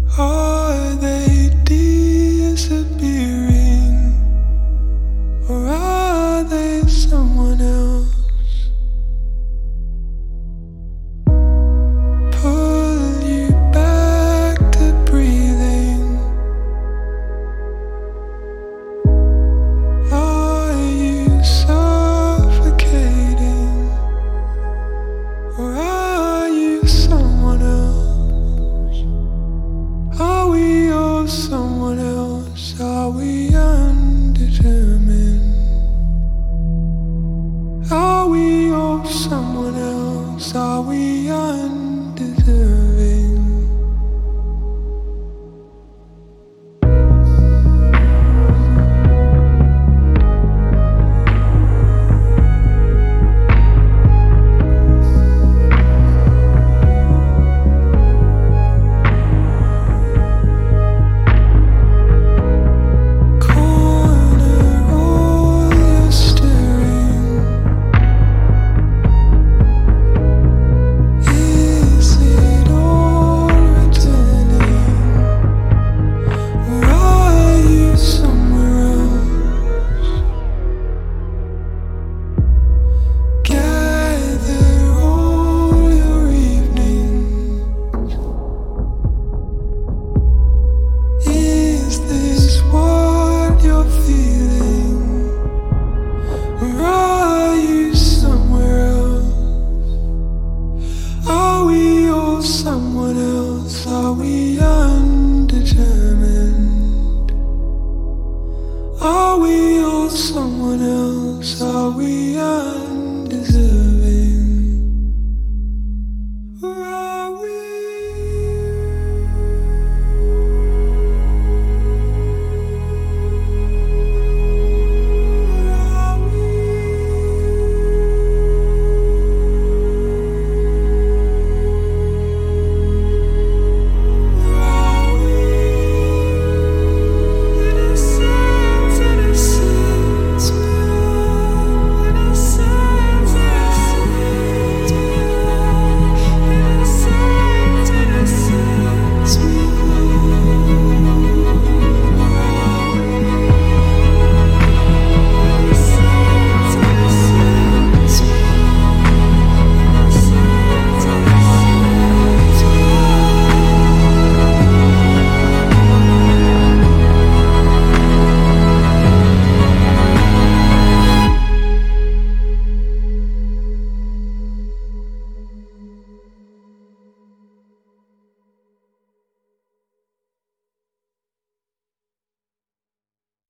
Are they disappearing, or are they someone else? Pull you back to breathing. Are you suffocating, or are you someone else? Are we all someone else? Are we undetermined? Are we all someone else? Are we undeserving? Someone else? Are we undetermined? Are we all someone else? Are we